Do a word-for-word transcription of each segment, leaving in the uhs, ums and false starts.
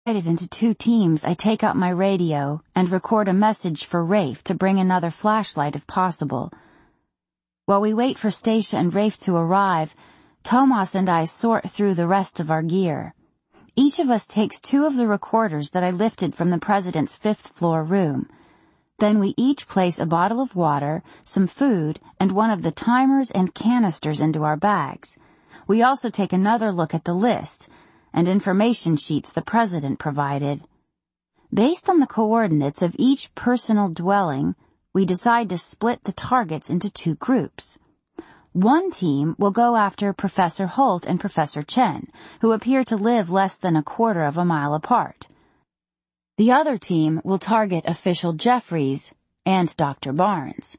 Divided into two teams, I take out my radio and record a message for Rafe to bring another flashlight if possible. While we wait for Stacia and Rafe to arrive, Tomas and I sort through the rest of our gear. Each of us takes two of the recorders that I lifted from the president's fifth floor room. Then we each place a bottle of water, some food, and one of the timers and canisters into our bags. We also take another look at the list and information sheets the president provided. Based on the coordinates of each personal dwelling, we decide to split the targets into two groups. One team will go after Professor Holt and Professor Chen, who appear to live less than a quarter of a mile apart. The other team will target Official Jeffries and Doctor Barnes.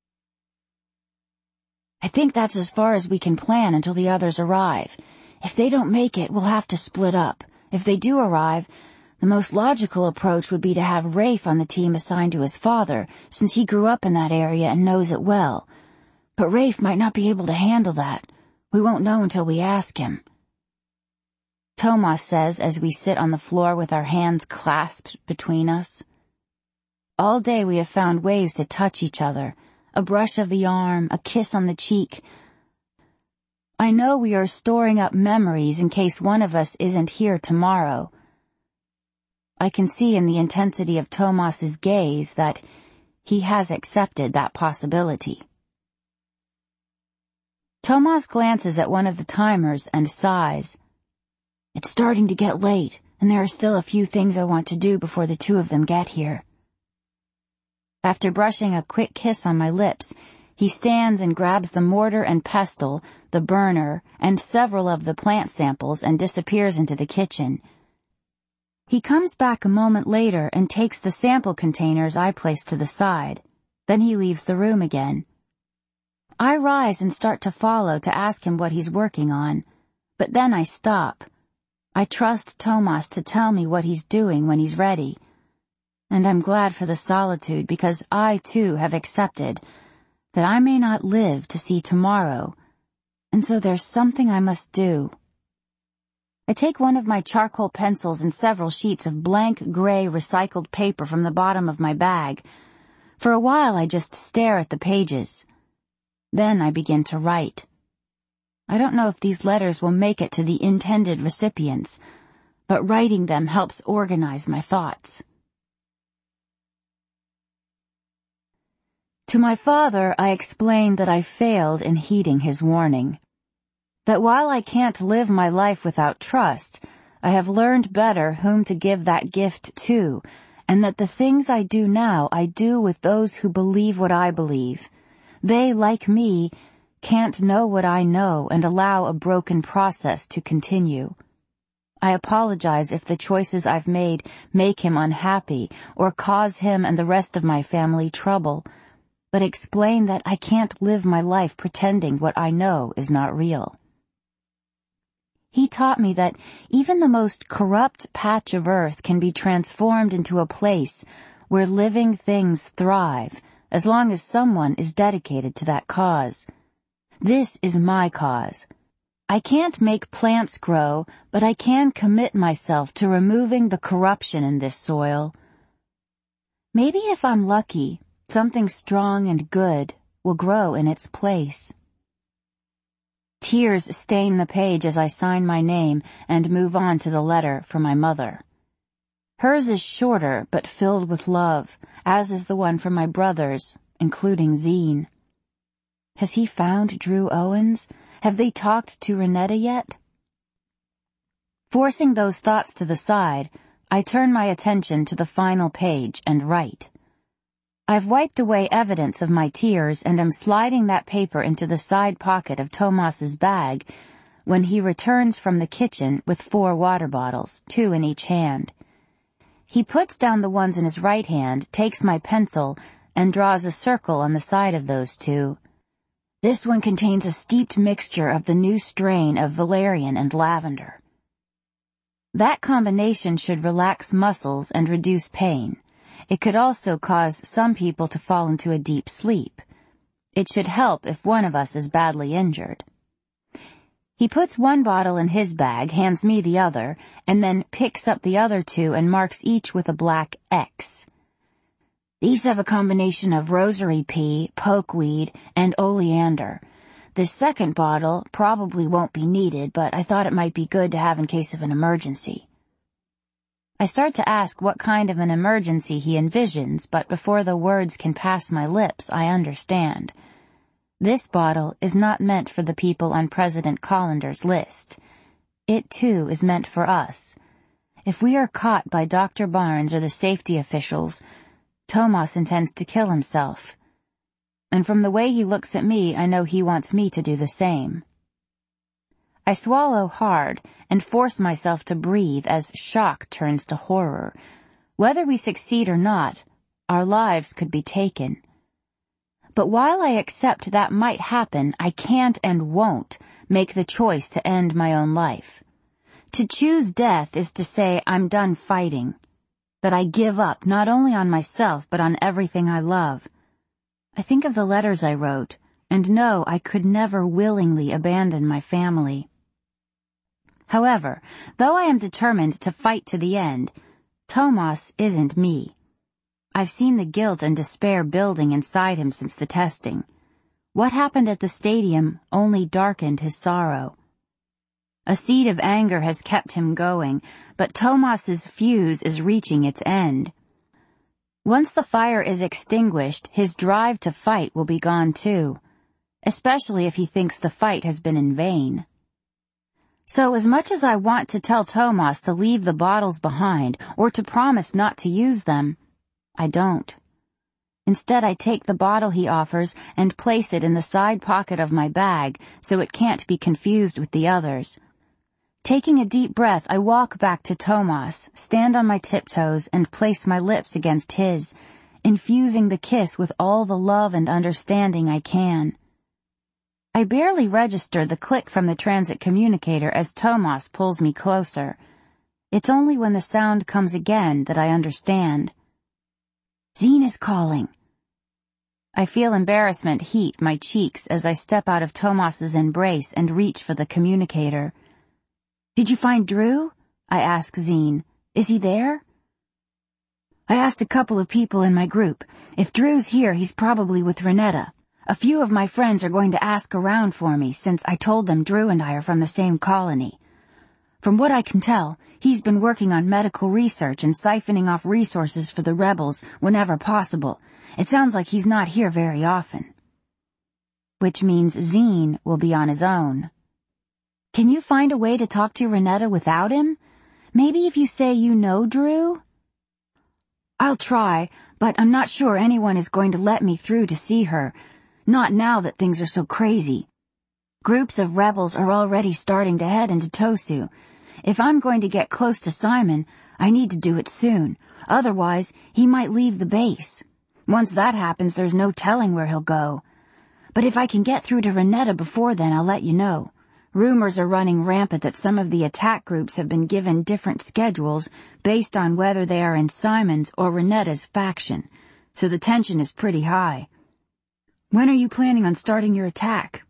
I think that's as far as we can plan until the others arrive. If they don't make it, we'll have to split up. If they do arrive, the most logical approach would be to have Rafe on the team assigned to his father, since he grew up in that area and knows it well. But Rafe might not be able to handle that. We won't know until we ask him. Tomas says as we sit on the floor with our hands clasped between us. All day we have found ways to touch each other. A brush of the arm, a kiss on the cheek. I know we are storing up memories in case one of us isn't here tomorrow. I can see in the intensity of Tomas's gaze that he has accepted that possibility. Tomas glances at one of the timers and sighs. It's starting to get late, and there are still a few things I want to do before the two of them get here. After brushing a quick kiss on my lips, he stands and grabs the mortar and pestle, the burner, and several of the plant samples and disappears into the kitchen. He comes back a moment later and takes the sample containers I placed to the side. Then he leaves the room again. I rise and start to follow to ask him what he's working on, but then I stop. I trust Tomas to tell me what he's doing when he's ready. And I'm glad for the solitude because I, too, have accepted that I may not live to see tomorrow, and so there's something I must do. I take one of my charcoal pencils and several sheets of blank gray recycled paper from the bottom of my bag. For a while I just stare at the pages. Then I begin to write. I don't know if these letters will make it to the intended recipients, but writing them helps organize my thoughts. To my father, I explained that I failed in heeding his warning. That while I can't live my life without trust, I have learned better whom to give that gift to, and that the things I do now I do with those who believe what I believe. They, like me, can't know what I know and allow a broken process to continue. I apologize if the choices I've made make him unhappy or cause him and the rest of my family trouble, but explain that I can't live my life pretending what I know is not real. He taught me that even the most corrupt patch of earth can be transformed into a place where living things thrive, as long as someone is dedicated to that cause. This is my cause. I can't make plants grow, but I can commit myself to removing the corruption in this soil. Maybe if I'm lucky, something strong and good will grow in its place. Tears stain the page as I sign my name and move on to the letter for my mother. Hers is shorter but filled with love, as is the one for my brothers, including Zine. Has he found Drew Owens? Have they talked to Renetta yet? Forcing those thoughts to the side, I turn my attention to the final page and write. I've wiped away evidence of my tears and am sliding that paper into the side pocket of Tomas's bag when he returns from the kitchen with four water bottles, two in each hand. He puts down the ones in his right hand, takes my pencil, and draws a circle on the side of those two. This one contains a steeped mixture of the new strain of valerian and lavender. That combination should relax muscles and reduce pain. It could also cause some people to fall into a deep sleep. It should help if one of us is badly injured. He puts one bottle in his bag, hands me the other, and then picks up the other two and marks each with a black X. These have a combination of rosary pea, pokeweed, and oleander. This second bottle probably won't be needed, but I thought it might be good to have in case of an emergency. I start to ask what kind of an emergency he envisions, but before the words can pass my lips, I understand. This bottle is not meant for the people on President Collander's list. It, too, is meant for us. If we are caught by Doctor Barnes or the safety officials, Tomas intends to kill himself. And from the way he looks at me, I know he wants me to do the same. I swallow hard and force myself to breathe as shock turns to horror. Whether we succeed or not, our lives could be taken. But while I accept that might happen, I can't and won't make the choice to end my own life. To choose death is to say I'm done fighting, that I give up not only on myself but on everything I love. I think of the letters I wrote, and know I could never willingly abandon my family. However, though I am determined to fight to the end, Tomas isn't me. I've seen the guilt and despair building inside him since the testing. What happened at the stadium only darkened his sorrow. A seed of anger has kept him going, but Tomas's fuse is reaching its end. Once the fire is extinguished, his drive to fight will be gone too, especially if he thinks the fight has been in vain. So as much as I want to tell Tomas to leave the bottles behind or to promise not to use them, I don't. Instead, I take the bottle he offers and place it in the side pocket of my bag so it can't be confused with the others. Taking a deep breath, I walk back to Tomas, stand on my tiptoes, and place my lips against his, infusing the kiss with all the love and understanding I can. I barely register the click from the transit communicator as Tomas pulls me closer. It's only when the sound comes again that I understand. Zine is calling. I feel embarrassment heat my cheeks as I step out of Tomas's embrace and reach for the communicator. Did you find Drew? I ask Zine. Is he there? I asked a couple of people in my group. If Drew's here, he's probably with Renetta. A few of my friends are going to ask around for me since I told them Drew and I are from the same colony. From what I can tell, he's been working on medical research and siphoning off resources for the rebels whenever possible. It sounds like he's not here very often. Which means Zine will be on his own. Can you find a way to talk to Renetta without him? Maybe if you say you know Drew? I'll try, but I'm not sure anyone is going to let me through to see her. Not now that things are so crazy. Groups of rebels are already starting to head into Tosu. If I'm going to get close to Simon, I need to do it soon. Otherwise, he might leave the base. Once that happens, there's no telling where he'll go. But if I can get through to Renetta before then, I'll let you know. Rumors are running rampant that some of the attack groups have been given different schedules based on whether they are in Simon's or Renetta's faction, so the tension is pretty high. When are you planning on starting your attack?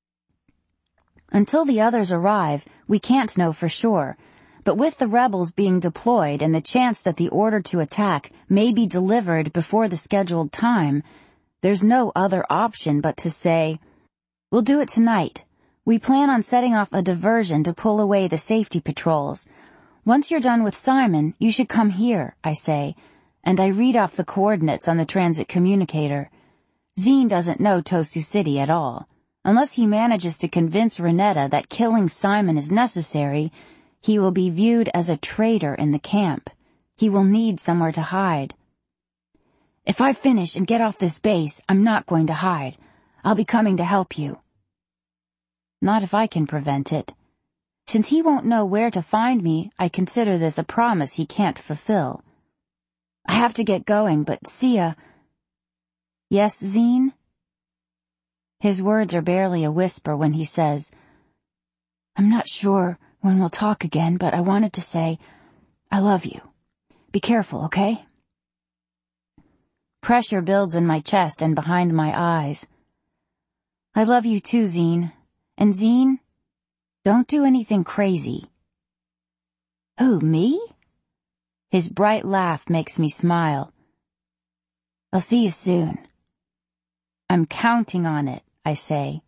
Until the others arrive, we can't know for sure, but with the rebels being deployed and the chance that the order to attack may be delivered before the scheduled time, there's no other option but to say, we'll do it tonight. We plan on setting off a diversion to pull away the safety patrols. Once you're done with Simon, you should come here, I say, and I read off the coordinates on the transit communicator. Zine doesn't know Tosu City at all. Unless he manages to convince Renetta that killing Simon is necessary, he will be viewed as a traitor in the camp. He will need somewhere to hide. If I finish and get off this base, I'm not going to hide. I'll be coming to help you. Not if I can prevent it. Since he won't know where to find me, I consider this a promise he can't fulfill. I have to get going, but Sia... Yes, Zine? His words are barely a whisper when he says, I'm not sure when we'll talk again, but I wanted to say, I love you. Be careful, okay? Pressure builds in my chest and behind my eyes. I love you too, Zine. And Zine, Don't do anything crazy. Who, me? His bright laugh makes me smile. I'll see you soon. I'm counting on it, I say.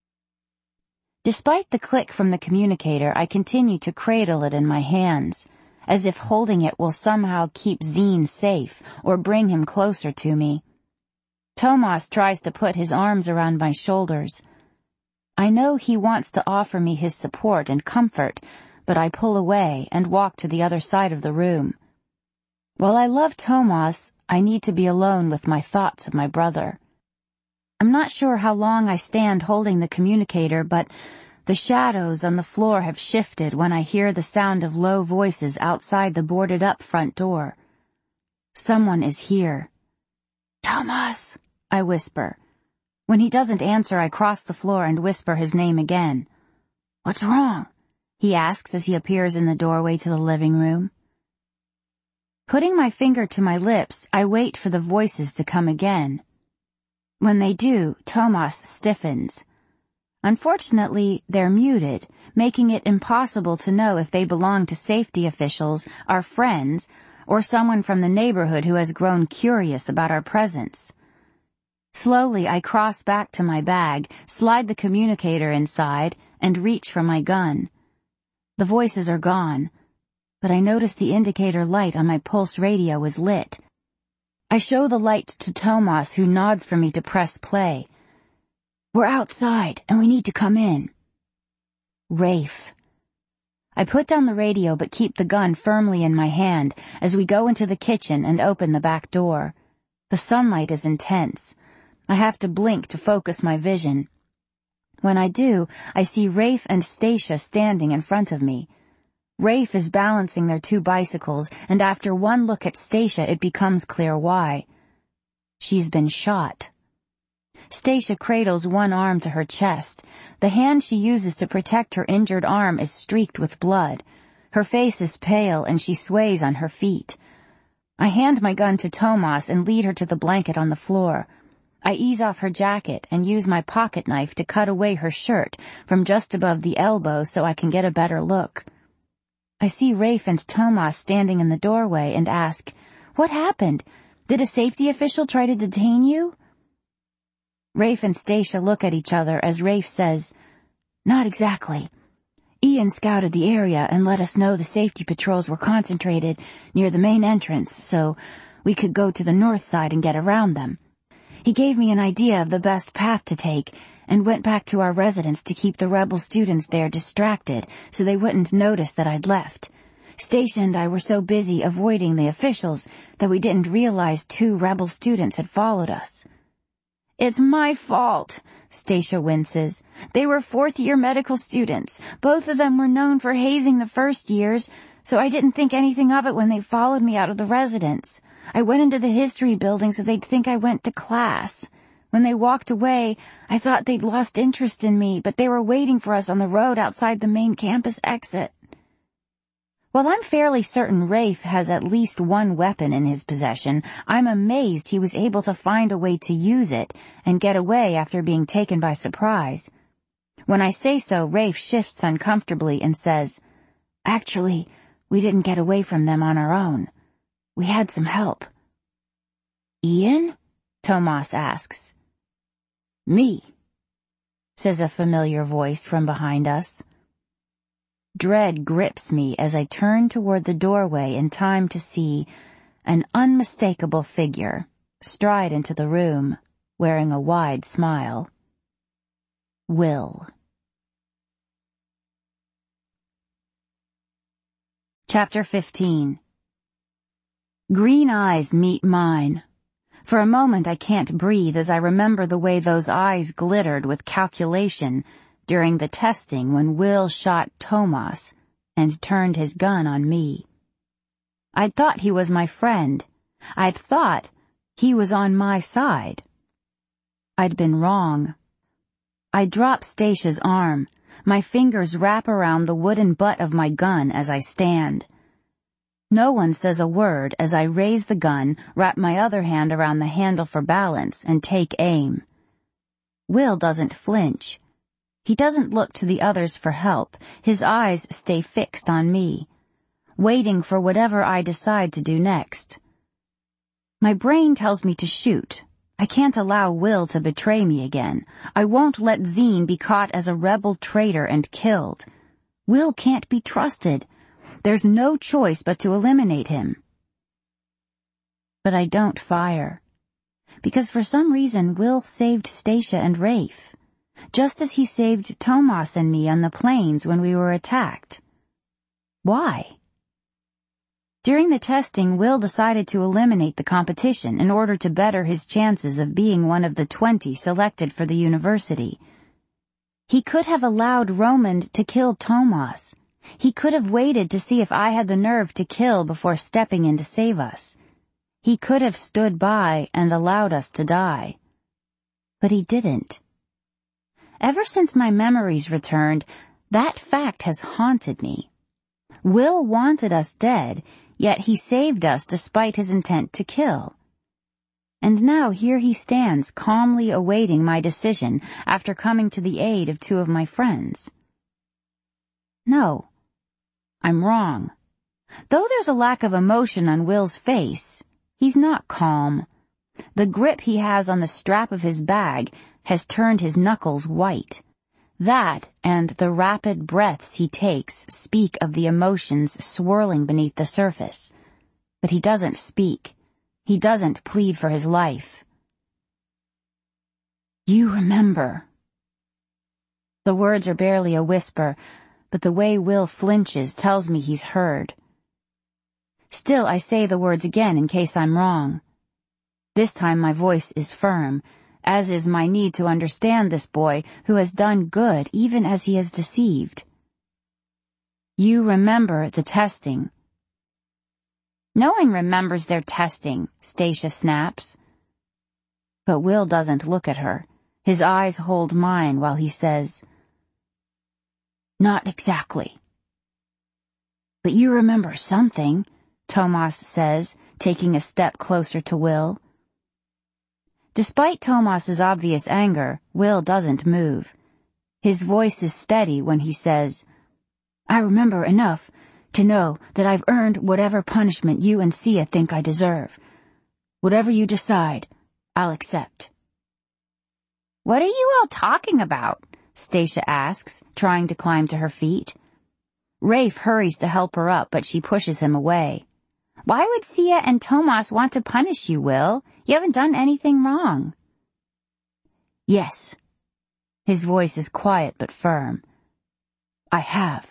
Despite the click from the communicator, I continue to cradle it in my hands, as if holding it will somehow keep Zine safe or bring him closer to me. Tomas tries to put his arms around my shoulders. I know he wants to offer me his support and comfort, but I pull away and walk to the other side of the room. While I love Tomas, I need to be alone with my thoughts of my brother. I'm not sure how long I stand holding the communicator, but the shadows on the floor have shifted when I hear the sound of low voices outside the boarded-up front door. Someone is here. Tomas, I whisper. When he doesn't answer, I cross the floor and whisper his name again. What's wrong? He asks as he appears in the doorway to the living room. Putting my finger to my lips, I wait for the voices to come again. When they do, Tomas stiffens. Unfortunately, they're muted, making it impossible to know if they belong to safety officials, our friends, or someone from the neighborhood who has grown curious about our presence. Slowly, I cross back to my bag, slide the communicator inside, and reach for my gun. The voices are gone, but I notice the indicator light on my pulse radio is lit. I show the light to Tomas, who nods for me to press play. We're outside, and we need to come in. Rafe. I put down the radio but keep the gun firmly in my hand as we go into the kitchen and open the back door. The sunlight is intense. I have to blink to focus my vision. When I do, I see Rafe and Stacia standing in front of me. Rafe is balancing their two bicycles, and after one look at Stacia, it becomes clear why. She's been shot. Stacia cradles one arm to her chest. The hand she uses to protect her injured arm is streaked with blood. Her face is pale, and she sways on her feet. I hand my gun to Tomas and lead her to the blanket on the floor. I ease off her jacket and use my pocket knife to cut away her shirt from just above the elbow so I can get a better look. I see Rafe and Tomas standing in the doorway and ask, What happened? Did a safety official try to detain you? Rafe and Stacia look at each other as Rafe says, Not exactly. Ian scouted the area and let us know the safety patrols were concentrated near the main entrance, so we could go to the north side and get around them. He gave me an idea of the best path to take and went back to our residence to keep the rebel students there distracted so they wouldn't notice that I'd left. Stacia and I were so busy avoiding the officials that we didn't realize two rebel students had followed us. It's my fault, Stacia winces. They were fourth-year medical students. Both of them were known for hazing the first years, so I didn't think anything of it when they followed me out of the residence. I went into the history building so they'd think I went to class. When they walked away, I thought they'd lost interest in me, but they were waiting for us on the road outside the main campus exit. While I'm fairly certain Rafe has at least one weapon in his possession, I'm amazed he was able to find a way to use it and get away after being taken by surprise. When I say so, Rafe shifts uncomfortably and says, Actually, we didn't get away from them on our own. We had some help. Ian? Tomas asks. Me, says a familiar voice from behind us. Dread grips me as I turn toward the doorway in time to see an unmistakable figure stride into the room, wearing a wide smile. Will. Chapter fifteen. Green eyes meet mine. For a moment I can't breathe as I remember the way those eyes glittered with calculation during the testing when Will shot Tomas and turned his gun on me. I'd thought he was my friend. I'd thought he was on my side. I'd been wrong. I drop Stacia's arm. My fingers wrap around the wooden butt of my gun as I stand. No one says a word as I raise the gun, wrap my other hand around the handle for balance, and take aim. Will doesn't flinch. He doesn't look to the others for help. His eyes stay fixed on me, waiting for whatever I decide to do next. My brain tells me to shoot. I can't allow Will to betray me again. I won't let Zine be caught as a rebel traitor and killed. Will can't be trusted. There's no choice but to eliminate him. But I don't fire. Because for some reason Will saved Stacia and Rafe, just as he saved Tomas and me on the plains when we were attacked. Why? During the testing, Will decided to eliminate the competition in order to better his chances of being one of the twenty selected for the university. He could have allowed Roman to kill Tomas. He could have waited to see if I had the nerve to kill before stepping in to save us. He could have stood by and allowed us to die. But he didn't. Ever since my memories returned, that fact has haunted me. Will wanted us dead, yet he saved us despite his intent to kill. And now here he stands calmly awaiting my decision after coming to the aid of two of my friends. No, I'm wrong. Though there's a lack of emotion on Will's face, he's not calm. The grip he has on the strap of his bag has turned his knuckles white. That and the rapid breaths he takes speak of the emotions swirling beneath the surface. But he doesn't speak. He doesn't plead for his life. You remember. The words are barely a whisper, but the way Will flinches tells me he's heard. Still, I say the words again in case I'm wrong. This time my voice is firm, as is my need to understand this boy who has done good even as he has deceived. You remember the testing. No one remembers their testing, Stacia snaps. But Will doesn't look at her. His eyes hold mine while he says, Not exactly. But you remember something, Tomas says, taking a step closer to Will. Despite Tomas's obvious anger, Will doesn't move. His voice is steady when he says, I remember enough to know that I've earned whatever punishment you and Sia think I deserve. Whatever you decide, I'll accept. What are you all talking about? Stacia asks, trying to climb to her feet. Rafe hurries to help her up, but she pushes him away. Why would Sia and Tomas want to punish you, Will? You haven't done anything wrong. Yes. His voice is quiet but firm. I have.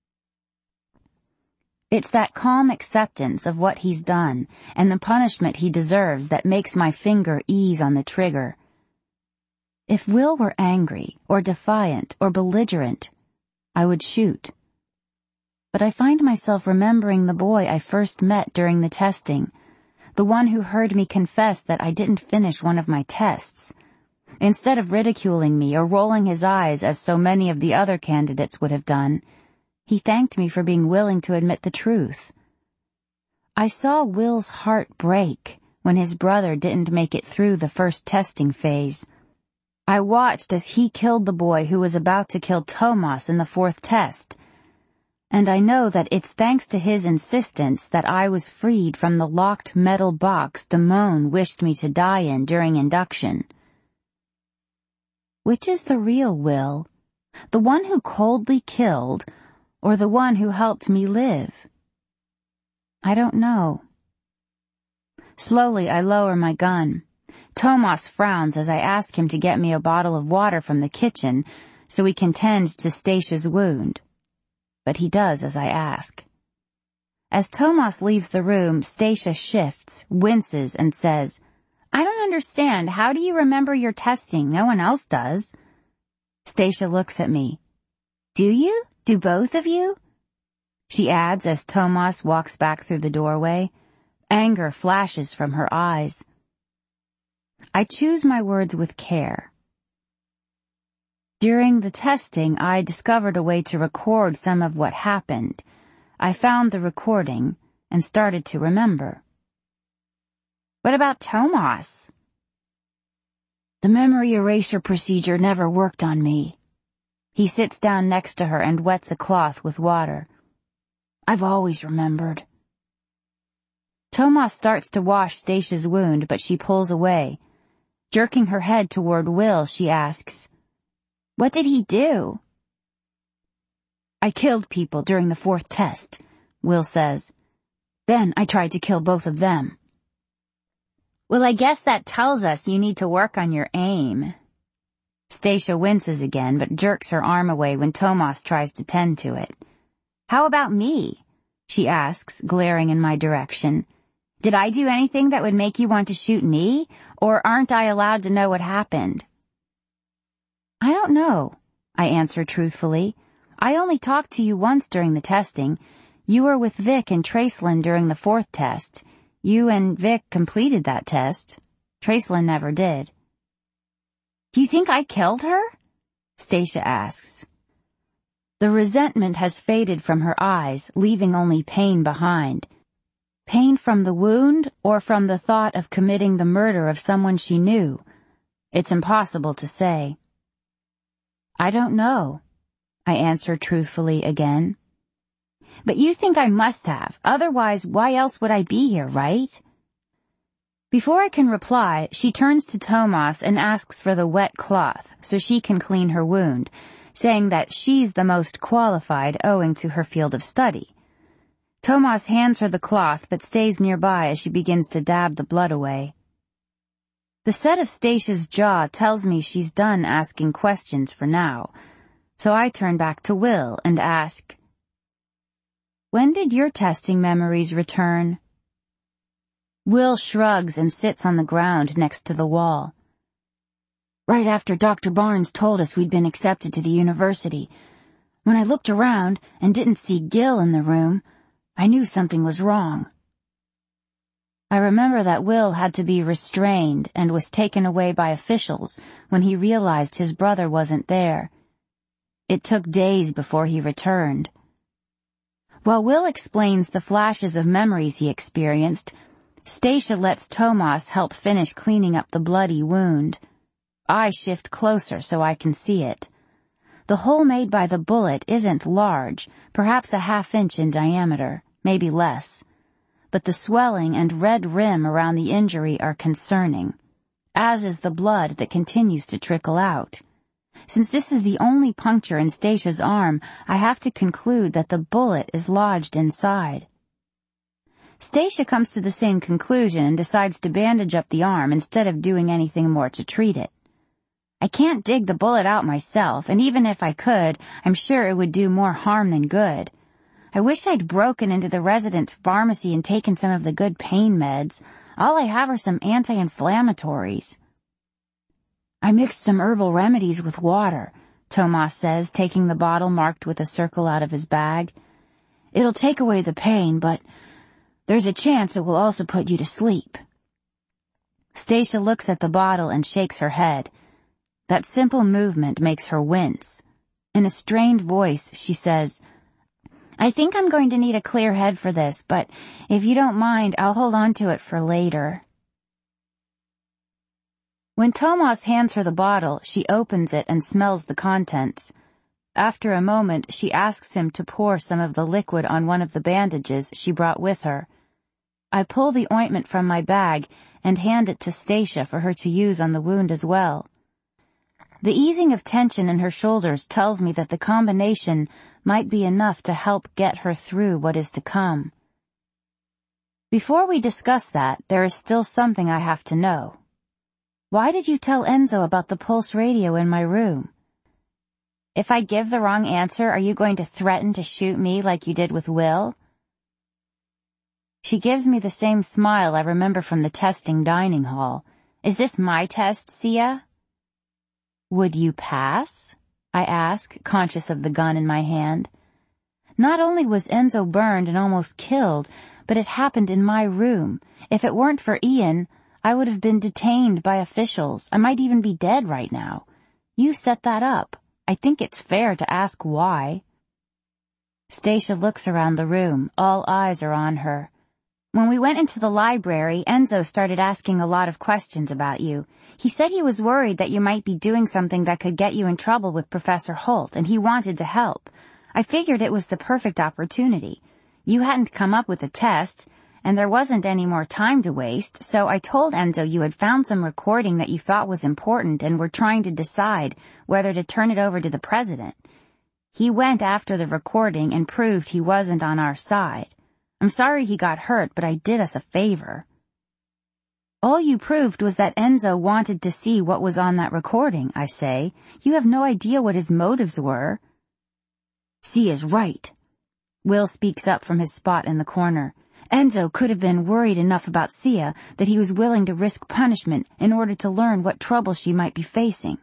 It's that calm acceptance of what he's done and the punishment he deserves that makes my finger ease on the trigger. If Will were angry or defiant or belligerent, I would shoot. But I find myself remembering the boy I first met during the testing, the one who heard me confess that I didn't finish one of my tests. Instead of ridiculing me or rolling his eyes as so many of the other candidates would have done, he thanked me for being willing to admit the truth. I saw Will's heart break when his brother didn't make it through the first testing phase. I watched as he killed the boy who was about to kill Tomas in the fourth test, and I know that it's thanks to his insistence that I was freed from the locked metal box Damone wished me to die in during induction. Which is the real Will? The one who coldly killed, or the one who helped me live? I don't know. Slowly I lower my gun. Tomas frowns as I ask him to get me a bottle of water from the kitchen so we can tend to Stacia's wound. But he does as I ask. As Tomas leaves the room, Stacia shifts, winces, and says, I don't understand. How do you remember your testing? No one else does. Stacia looks at me. Do you? Do both of you? She adds as Tomas walks back through the doorway. Anger flashes from her eyes. I choose my words with care. During the testing, I discovered a way to record some of what happened. I found the recording and started to remember. What about Tomas? The memory erasure procedure never worked on me. He sits down next to her and wets a cloth with water. I've always remembered. Tomas starts to wash Stacia's wound, but she pulls away. Jerking her head toward Will, she asks, "What did he do?" "I killed people during the fourth test," Will says. "Then I tried to kill both of them." "Well, I guess that tells us you need to work on your aim." Stacia winces again, but jerks her arm away when Tomas tries to tend to it. "How about me?" she asks, glaring in my direction. "Did I do anything that would make you want to shoot me, or aren't I allowed to know what happened?" "I don't know," I answer truthfully. "I only talked to you once during the testing. You were with Vic and Tracelyn during the fourth test. You and Vic completed that test. Tracelyn never did." "Do you think I killed her?" Stacia asks. The resentment has faded from her eyes, leaving only pain behind. Pain from the wound or from the thought of committing the murder of someone she knew? It's impossible to say. "I don't know," I answer truthfully again. "But you think I must have, otherwise why else would I be here, right?" Before I can reply, she turns to Tomas and asks for the wet cloth so she can clean her wound, saying that she's the most qualified owing to her field of study. Tomas hands her the cloth but stays nearby as she begins to dab the blood away. The set of Stacia's jaw tells me she's done asking questions for now, so I turn back to Will and ask, "When did your testing memories return?" Will shrugs and sits on the ground next to the wall. "Right after Doctor Barnes told us we'd been accepted to the university. When I looked around and didn't see Gil in the room, I knew something was wrong." I remember that Will had to be restrained and was taken away by officials when he realized his brother wasn't there. It took days before he returned. While Will explains the flashes of memories he experienced, Stacia lets Tomas help finish cleaning up the bloody wound. I shift closer so I can see it. The hole made by the bullet isn't large, perhaps a half inch in diameter, maybe less. But the swelling and red rim around the injury are concerning, as is the blood that continues to trickle out. Since this is the only puncture in Stacia's arm, I have to conclude that the bullet is lodged inside. Stacia comes to the same conclusion and decides to bandage up the arm instead of doing anything more to treat it. I can't dig the bullet out myself, and even if I could, I'm sure it would do more harm than good. I wish I'd broken into the residence pharmacy and taken some of the good pain meds. All I have are some anti-inflammatories. "I mixed some herbal remedies with water," Tomas says, taking the bottle marked with a circle out of his bag. "It'll take away the pain, but there's a chance it will also put you to sleep." Stacia looks at the bottle and shakes her head. That simple movement makes her wince. In a strained voice, she says, "I think I'm going to need a clear head for this, but if you don't mind, I'll hold on to it for later." When Tomas hands her the bottle, she opens it and smells the contents. After a moment, she asks him to pour some of the liquid on one of the bandages she brought with her. I pull the ointment from my bag and hand it to Stacia for her to use on the wound as well. The easing of tension in her shoulders tells me that the combination might be enough to help get her through what is to come. Before we discuss that, there is still something I have to know. Why did you tell Enzo about the pulse radio in my room? If I give the wrong answer, are you going to threaten to shoot me like you did with Will? She gives me the same smile I remember from the testing dining hall. Is this my test, Sia? Would you pass? I ask, conscious of the gun in my hand. Not only was Enzo burned and almost killed, but it happened in my room. If it weren't for Ian, I would have been detained by officials. I might even be dead right now. You set that up. I think it's fair to ask why. Stacia looks around the room. All eyes are on her. When we went into the library, Enzo started asking a lot of questions about you. He said he was worried that you might be doing something that could get you in trouble with Professor Holt, and he wanted to help. I figured it was the perfect opportunity. You hadn't come up with a test, and there wasn't any more time to waste, so I told Enzo you had found some recording that you thought was important and were trying to decide whether to turn it over to the president. He went after the recording and proved he wasn't on our side. I'm sorry he got hurt, but I did us a favor. All you proved was that Enzo wanted to see what was on that recording, I say. You have no idea what his motives were. Sia's right. Will speaks up from his spot in the corner. Enzo could have been worried enough about Sia that he was willing to risk punishment in order to learn what trouble she might be facing.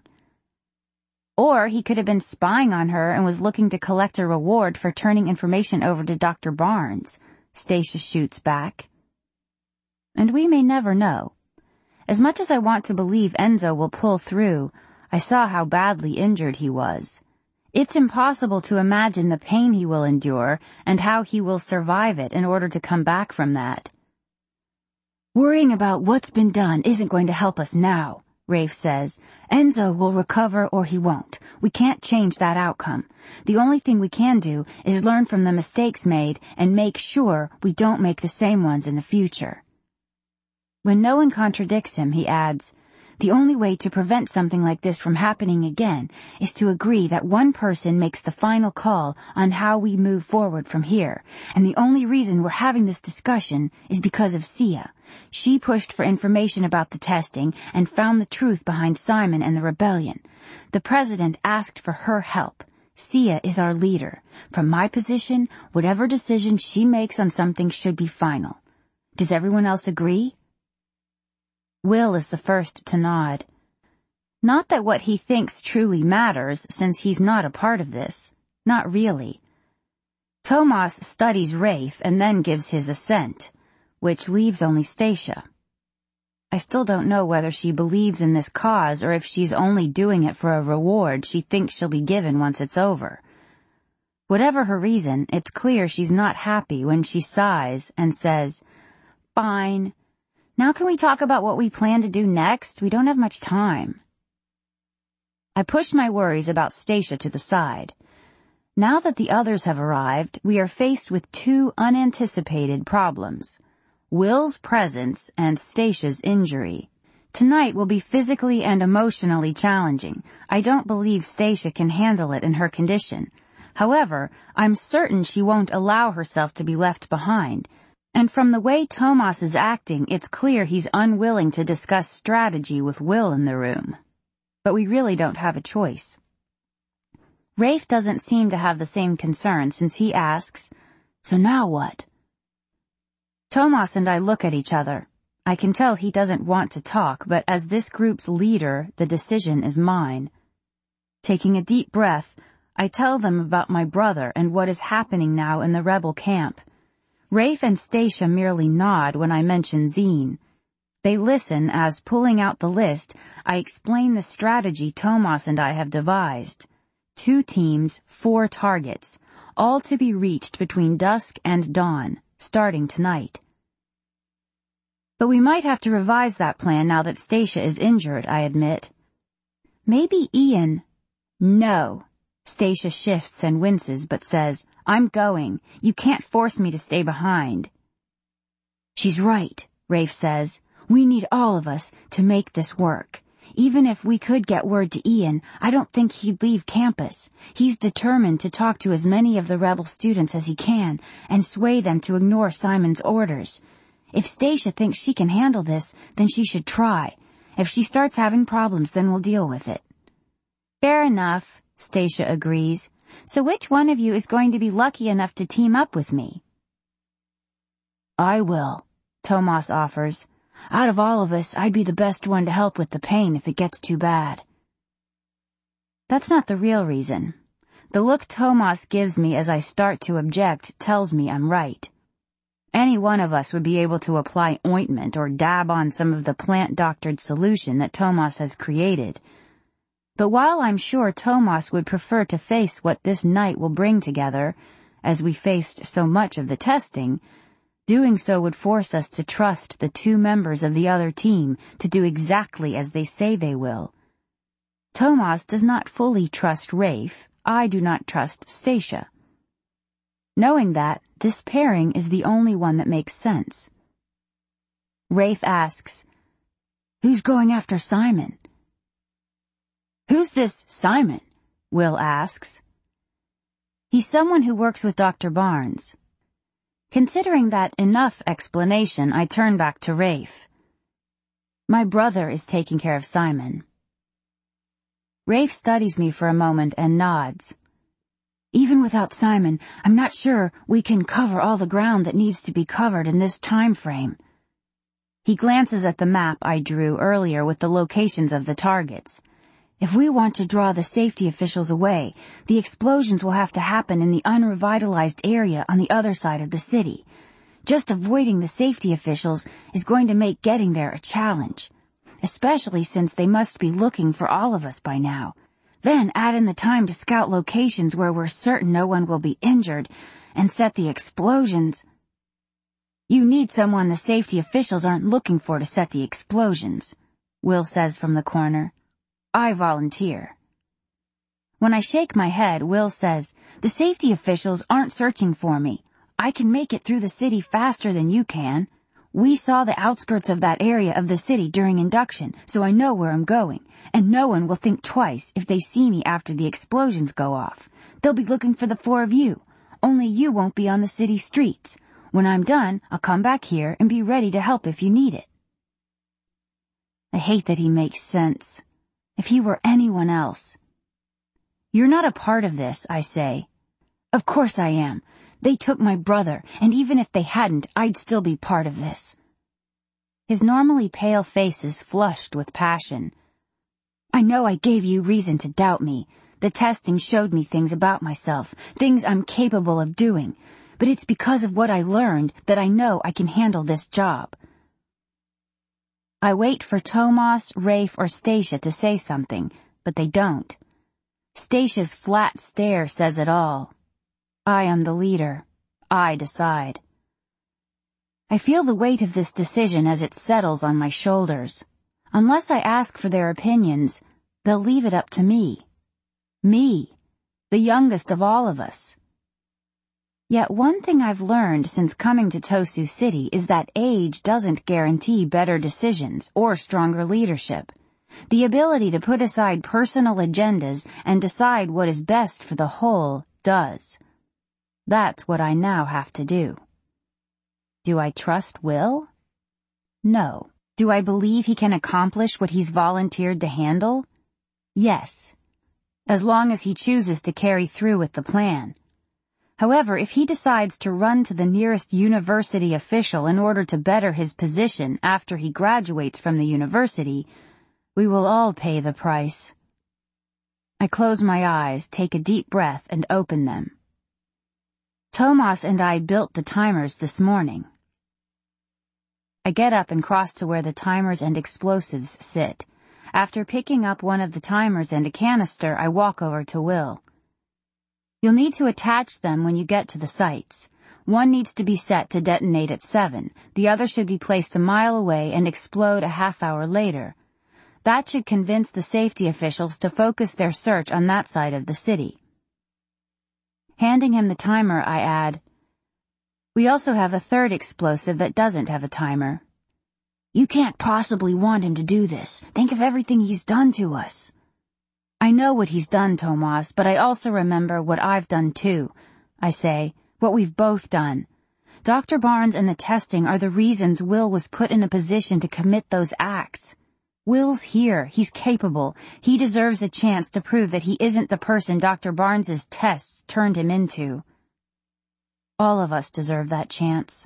Or he could have been spying on her and was looking to collect a reward for turning information over to Doctor Barnes, Stacia shoots back. And we may never know. As much as I want to believe Enzo will pull through, I saw how badly injured he was. It's impossible to imagine the pain he will endure and how he will survive it in order to come back from that. Worrying about what's been done isn't going to help us now, Rafe says. Enzo will recover or he won't. We can't change that outcome. The only thing we can do is learn from the mistakes made and make sure we don't make the same ones in the future. When no one contradicts him, he adds, the only way to prevent something like this from happening again is to agree that one person makes the final call on how we move forward from here, and the only reason we're having this discussion is because of Sia. She pushed for information about the testing and found the truth behind Simon and the rebellion. The president asked for her help. Sia is our leader. From my position, whatever decision she makes on something should be final. Does everyone else agree? Will is the first to nod. Not that what he thinks truly matters, since he's not a part of this. Not really. Tomas studies Rafe and then gives his assent, which leaves only Stacia. I still don't know whether she believes in this cause or if she's only doing it for a reward she thinks she'll be given once it's over. Whatever her reason, it's clear she's not happy when she sighs and says, "Fine. Now can we talk about what we plan to do next? We don't have much time." I pushed my worries about Stacia to the side. Now that the others have arrived, we are faced with two unanticipated problems: Will's presence and Stacia's injury. Tonight will be physically and emotionally challenging. I don't believe Stacia can handle it in her condition. However, I'm certain she won't allow herself to be left behind. And from the way Tomas is acting, it's clear he's unwilling to discuss strategy with Will in the room. But we really don't have a choice. Rafe doesn't seem to have the same concern since he asks, "So now what?" Tomas and I look at each other. I can tell he doesn't want to talk, but as this group's leader, the decision is mine. Taking a deep breath, I tell them about my brother and what is happening now in the rebel camp. Rafe and Stacia merely nod when I mention Zine. They listen as, pulling out the list, I explain the strategy Tomas and I have devised. Two teams, four targets, all to be reached between dusk and dawn, starting tonight. But we might have to revise that plan now that Stacia is injured, I admit. Maybe Ian... No. Stacia shifts and winces but says, "I'm going. You can't force me to stay behind." She's right, Rafe says. We need all of us to make this work. Even if we could get word to Ian, I don't think he'd leave campus. He's determined to talk to as many of the rebel students as he can and sway them to ignore Simon's orders. If Stacia thinks she can handle this, then she should try. If she starts having problems, then we'll deal with it. Fair enough, Stacia agrees. So which one of you is going to be lucky enough to team up with me? I will, Tomas offers. Out of all of us, I'd be the best one to help with the pain if it gets too bad. That's not the real reason. The look Tomas gives me as I start to object tells me I'm right. Any one of us would be able to apply ointment or dab on some of the plant-doctored solution that Tomas has created. But while I'm sure Tomas would prefer to face what this night will bring together, as we faced so much of the testing, Doing so would force us to trust the two members of the other team to do exactly as they say they will. Tomas does not fully trust Rafe. I do not trust Stacia. Knowing that, this pairing is the only one that makes sense. Rafe asks, "Who's going after Simon?" "Who's this Simon?" Will asks. "He's someone who works with Doctor Barnes." Considering that enough explanation, I turn back to Rafe. "My brother is taking care of Simon." Rafe studies me for a moment and nods. "Even without Simon, I'm not sure we can cover all the ground that needs to be covered in this time frame." He glances at the map I drew earlier with the locations of the targets. "If we want to draw the safety officials away, the explosions will have to happen in the unrevitalized area on the other side of the city. Just avoiding the safety officials is going to make getting there a challenge, especially since they must be looking for all of us by now. Then add in the time to scout locations where we're certain no one will be injured, and set the explosions." "You need someone the safety officials aren't looking for to set the explosions," Will says from the corner. "I volunteer." When I shake my head, Will says, "The safety officials aren't searching for me. I can make it through the city faster than you can. We saw the outskirts of that area of the city during induction, so I know where I'm going, and no one will think twice if they see me after the explosions go off. They'll be looking for the four of you, only you won't be on the city streets. When I'm done, I'll come back here and be ready to help if you need it." I hate that he makes sense. If he were anyone else. "You're not a part of this," I say. "Of course I am. They took my brother, and even if they hadn't, I'd still be part of this." His normally pale face is flushed with passion. "I know I gave you reason to doubt me. The testing showed me things about myself, things I'm capable of doing, but it's because of what I learned that I know I can handle this job." I wait for Tomas, Rafe, or Stacia to say something, but they don't. Stacia's flat stare says it all. I am the leader. I decide. I feel the weight of this decision as it settles on my shoulders. Unless I ask for their opinions, they'll leave it up to me. Me, the youngest of all of us. Yet one thing I've learned since coming to Tosu City is that age doesn't guarantee better decisions or stronger leadership. The ability to put aside personal agendas and decide what is best for the whole does. That's what I now have to do. Do I trust Will? No. Do I believe he can accomplish what he's volunteered to handle? Yes. As long as he chooses to carry through with the plan. However, if he decides to run to the nearest university official in order to better his position after he graduates from the university, we will all pay the price. I close my eyes, take a deep breath, and open them. Tomas and I built the timers this morning. I get up and cross to where the timers and explosives sit. After picking up one of the timers and a canister, I walk over to Will. You'll need to attach them when you get to the sites. One needs to be set to detonate at seven. The other should be placed a mile away and explode a half hour later. That should convince the safety officials to focus their search on that side of the city. Handing him the timer, I add, "We also have a third explosive that doesn't have a timer." "You can't possibly want him to do this. Think of everything he's done to us." "I know what he's done, Tomas, but I also remember what I've done too," I say, "what we've both done. Doctor Barnes and the testing are the reasons Will was put in a position to commit those acts. Will's here, he's capable, he deserves a chance to prove that he isn't the person Doctor Barnes's tests turned him into. All of us deserve that chance.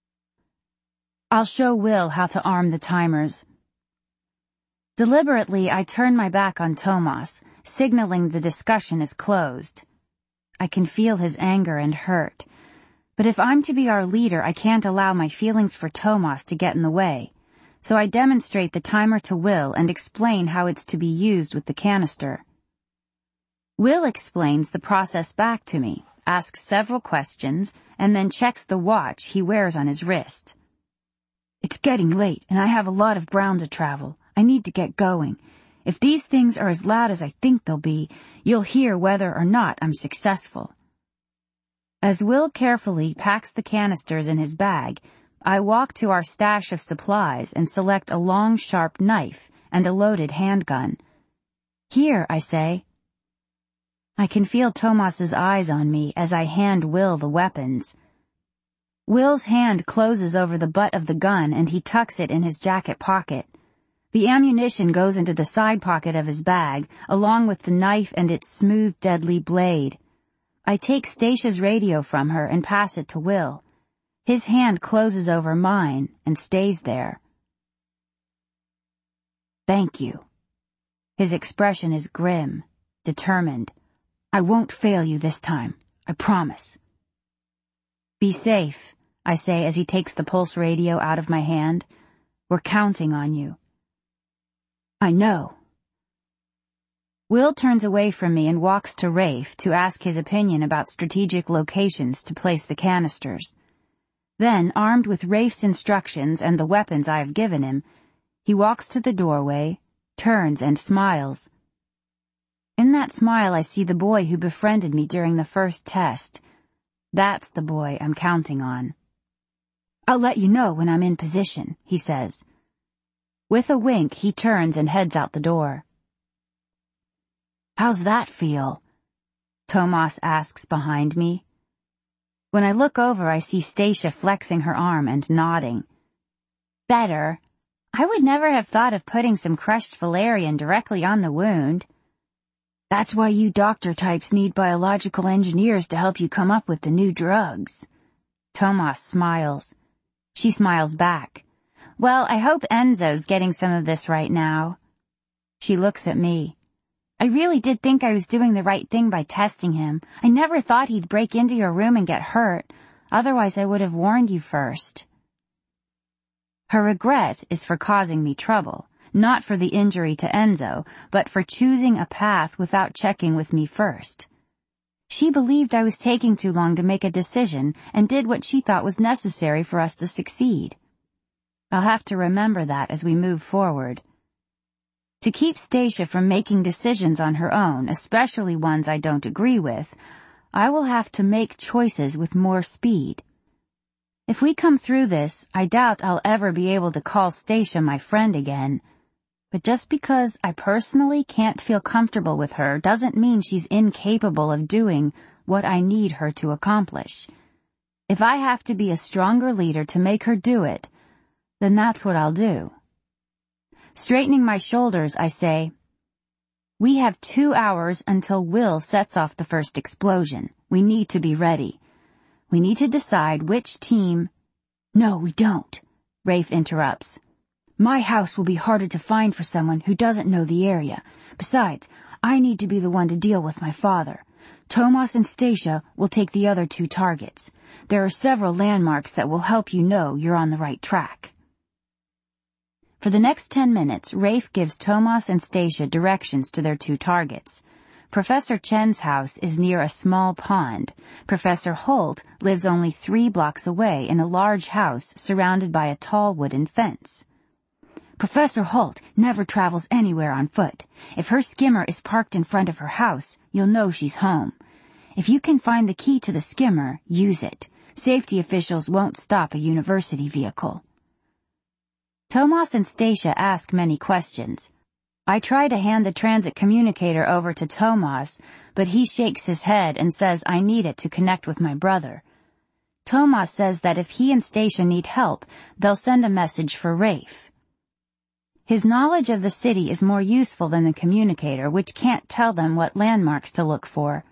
I'll show Will how to arm the timers." Deliberately, I turn my back on Tomas, signaling the discussion is closed. I can feel his anger and hurt. But if I'm to be our leader, I can't allow my feelings for Tomas to get in the way. So I demonstrate the timer to Will and explain how it's to be used with the canister. Will explains the process back to me, asks several questions, and then checks the watch he wears on his wrist. It's getting late, and I have a lot of ground to travel. I need to get going. If these things are as loud as I think they'll be, you'll hear whether or not I'm successful. As Will carefully packs the canisters in his bag, I walk to our stash of supplies and select a long, sharp knife and a loaded handgun. Here, I say. I can feel Tomas's eyes on me as I hand Will the weapons. Will's hand closes over the butt of the gun and he tucks it in his jacket pocket. The ammunition goes into the side pocket of his bag, along with the knife and its smooth, deadly blade. I take Stacia's radio from her and pass it to Will. His hand closes over mine and stays there. Thank you. His expression is grim, determined. I won't fail you this time, I promise. Be safe, I say as he takes the pulse radio out of my hand. We're counting on you. I know. Will turns away from me and walks to Rafe to ask his opinion about strategic locations to place the canisters. Then, armed with Rafe's instructions and the weapons I have given him, he walks to the doorway, turns and smiles. In that smile I see the boy who befriended me during the first test. That's the boy I'm counting on. I'll let you know when I'm in position, he says. With a wink, he turns and heads out the door. How's that feel? Tomas asks behind me. When I look over, I see Stacia flexing her arm and nodding. Better. I would never have thought of putting some crushed valerian directly on the wound. That's why you doctor types need biological engineers to help you come up with the new drugs. Tomas smiles. She smiles back. Well, I hope Enzo's getting some of this right now. She looks at me. I really did think I was doing the right thing by testing him. I never thought he'd break into your room and get hurt. Otherwise, I would have warned you first. Her regret is for causing me trouble, not for the injury to Enzo, but for choosing a path without checking with me first. She believed I was taking too long to make a decision and did what she thought was necessary for us to succeed. I'll have to remember that as we move forward. To keep Stacia from making decisions on her own, especially ones I don't agree with, I will have to make choices with more speed. If we come through this, I doubt I'll ever be able to call Stacia my friend again. But just because I personally can't feel comfortable with her doesn't mean she's incapable of doing what I need her to accomplish. If I have to be a stronger leader to make her do it, then that's what I'll do. Straightening my shoulders, I say, we have two hours until Will sets off the first explosion. We need to be ready. We need to decide which team... No, we don't, Rafe interrupts. My house will be harder to find for someone who doesn't know the area. Besides, I need to be the one to deal with my father. Tomas and Stacia will take the other two targets. There are several landmarks that will help you know you're on the right track. For the next ten minutes, Rafe gives Tomas and Stacia directions to their two targets. Professor Chen's house is near a small pond. Professor Holt lives only three blocks away in a large house surrounded by a tall wooden fence. Professor Holt never travels anywhere on foot. If her skimmer is parked in front of her house, you'll know she's home. If you can find the key to the skimmer, use it. Safety officials won't stop a university vehicle. Tomas and Stacia ask many questions. I try to hand the transit communicator over to Tomas, but he shakes his head and says I need it to connect with my brother. Tomas says that if he and Stacia need help, they'll send a message for Rafe. His knowledge of the city is more useful than the communicator, which can't tell them what landmarks to look for.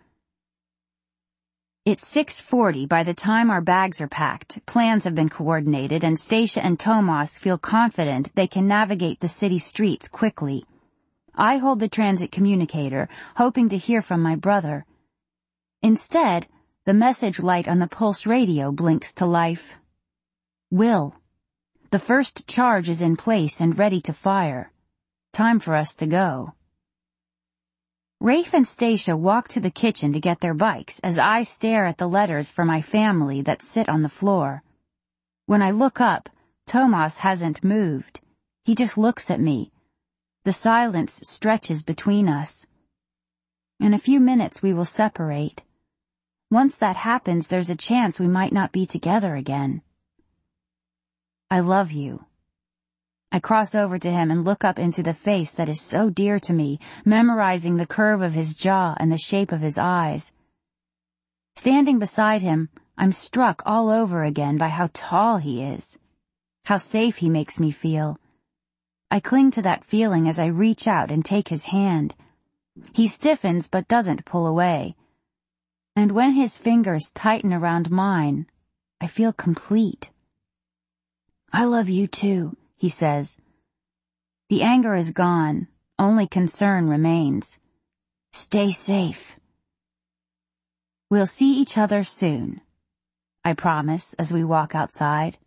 It's six forty by the time our bags are packed, plans have been coordinated, and Stacia and Tomas feel confident they can navigate the city streets quickly. I hold the transit communicator, hoping to hear from my brother. Instead, the message light on the pulse radio blinks to life. Will. The first charge is in place and ready to fire. Time for us to go. Rafe and Stacia walk to the kitchen to get their bikes as I stare at the letters for my family that sit on the floor. When I look up, Tomas hasn't moved. He just looks at me. The silence stretches between us. In a few minutes we will separate. Once that happens, there's a chance we might not be together again. I love you. I cross over to him and look up into the face that is so dear to me, memorizing the curve of his jaw and the shape of his eyes. Standing beside him, I'm struck all over again by how tall he is, how safe he makes me feel. I cling to that feeling as I reach out and take his hand. He stiffens but doesn't pull away. And when his fingers tighten around mine, I feel complete. I love you too, he says. The anger is gone, only concern remains. Stay safe. We'll see each other soon, I promise as we walk outside.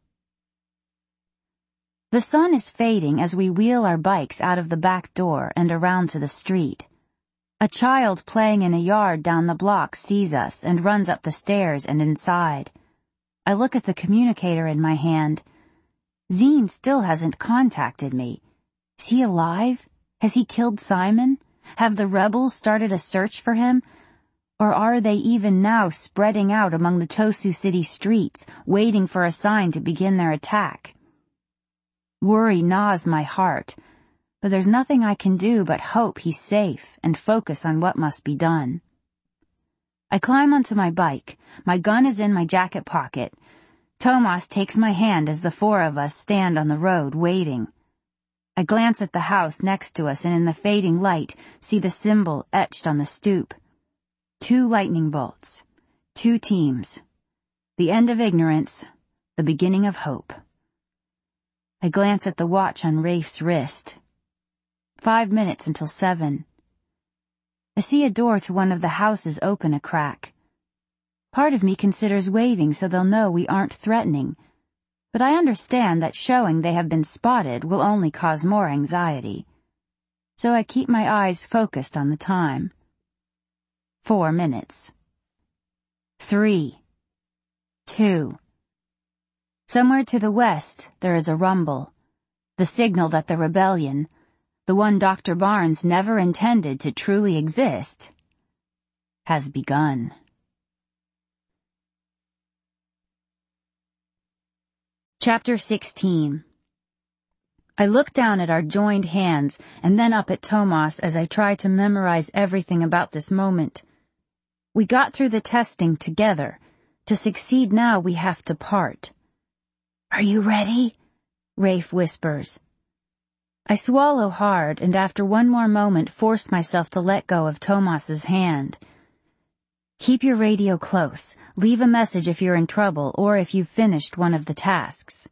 The sun is fading as we wheel our bikes out of the back door and around to the street. A child playing in a yard down the block sees us and runs up the stairs and inside. I look at the communicator in my hand. Zine still hasn't contacted me. Is he alive? Has he killed Simon? Have the rebels started a search for him? Or are they even now spreading out among the Tosu City streets, waiting for a sign to begin their attack? Worry gnaws my heart, but there's nothing I can do but hope he's safe and focus on what must be done. I climb onto my bike. My gun is in my jacket pocket. Tomas takes my hand as the four of us stand on the road waiting. I glance at the house next to us and in the fading light see the symbol etched on the stoop. Two lightning bolts. Two teams. The end of ignorance. The beginning of hope. I glance at the watch on Rafe's wrist. Five minutes until seven. I see a door to one of the houses open a crack. Part of me considers waving so they'll know we aren't threatening, but I understand that showing they have been spotted will only cause more anxiety. So I keep my eyes focused on the time. Four minutes. Three. Two. Somewhere to the west there is a rumble, the signal that the rebellion, the one Doctor Barnes never intended to truly exist, has begun. Chapter sixteen. I look down at our joined hands and then up at Tomas as I try to memorize everything about this moment. We got through the testing together. To succeed now we have to part. Are you ready? Rafe whispers. I swallow hard and after one more moment force myself to let go of Tomas's hand. Keep your radio close. Leave a message if you're in trouble or if you've finished one of the tasks.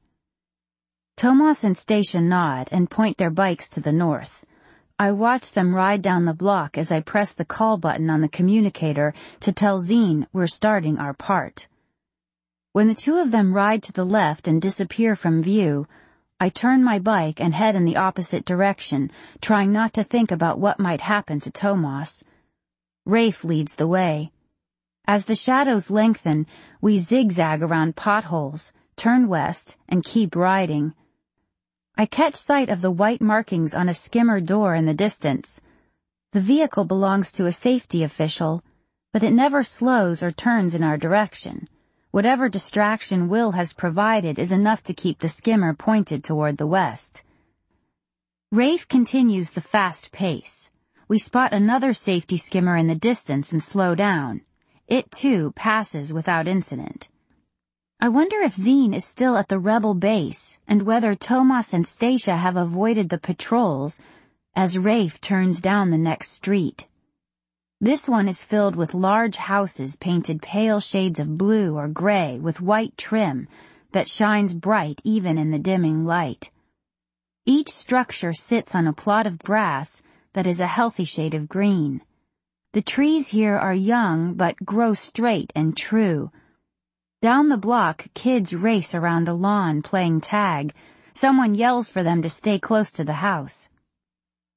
Tomas and Stacia nod and point their bikes to the north. I watch them ride down the block as I press the call button on the communicator to tell Zine we're starting our part. When the two of them ride to the left and disappear from view, I turn my bike and head in the opposite direction, trying not to think about what might happen to Tomas. Rafe leads the way. As the shadows lengthen, we zigzag around potholes, turn west, and keep riding. I catch sight of the white markings on a skimmer door in the distance. The vehicle belongs to a safety official, but it never slows or turns in our direction. Whatever distraction Will has provided is enough to keep the skimmer pointed toward the west. Rafe continues the fast pace. We spot another safety skimmer in the distance and slow down. It, too, passes without incident. I wonder if Zine is still at the rebel base and whether Tomas and Stacia have avoided the patrols as Rafe turns down the next street. This one is filled with large houses painted pale shades of blue or gray with white trim that shines bright even in the dimming light. Each structure sits on a plot of grass that is a healthy shade of green. The trees here are young but grow straight and true. Down the block, kids race around a lawn playing tag. Someone yells for them to stay close to the house.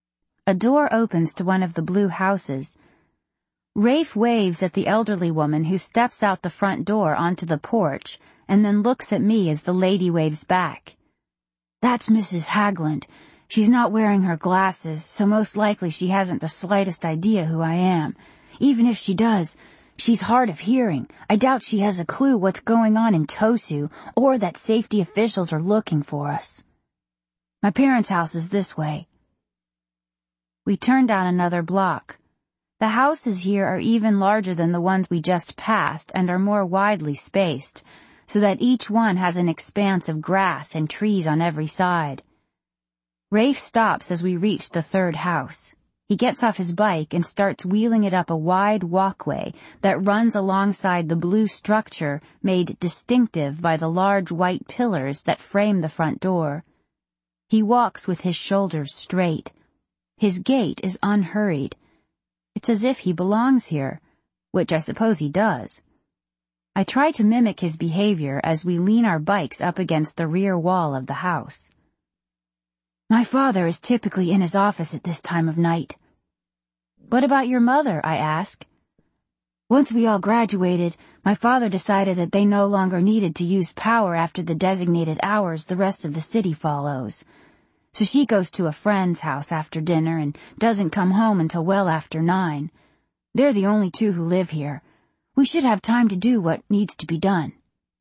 A door opens to one of the blue houses. Rafe waves at the elderly woman who steps out the front door onto the porch and then looks at me as the lady waves back. That's Missus Haglund. She's not wearing her glasses, so most likely she hasn't the slightest idea who I am. Even if she does, she's hard of hearing. I doubt she has a clue what's going on in Tosu or that safety officials are looking for us. My parents' house is this way. We turn down another block. The houses here are even larger than the ones we just passed and are more widely spaced, so that each one has an expanse of grass and trees on every side. Rafe stops as we reach the third house. He gets off his bike and starts wheeling it up a wide walkway that runs alongside the blue structure made distinctive by the large white pillars that frame the front door. He walks with his shoulders straight. His gait is unhurried. It's as if he belongs here, which I suppose he does. I try to mimic his behavior as we lean our bikes up against the rear wall of the house. My father is typically in his office at this time of night. What about your mother? I ask. Once we all graduated, my father decided that they no longer needed to use power after the designated hours the rest of the city follows. So she goes to a friend's house after dinner and doesn't come home until well after nine. They're the only two who live here. We should have time to do what needs to be done.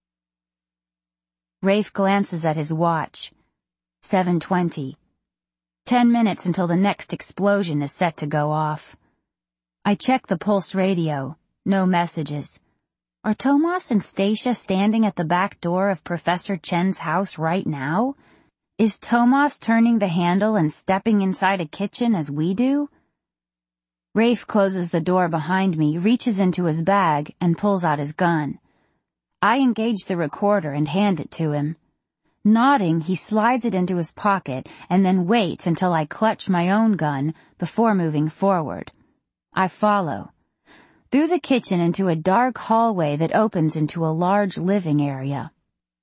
Rafe glances at his watch. seven twenty. Ten minutes until the next explosion is set to go off. I check the pulse radio. No messages. Are Tomas and Stacia standing at the back door of Professor Chen's house right now? Is Tomas turning the handle and stepping inside a kitchen as we do? Rafe closes the door behind me, reaches into his bag, and pulls out his gun. I engage the recorder and hand it to him. Nodding, he slides it into his pocket and then waits until I clutch my own gun before moving forward. I follow. Through the kitchen into a dark hallway that opens into a large living area.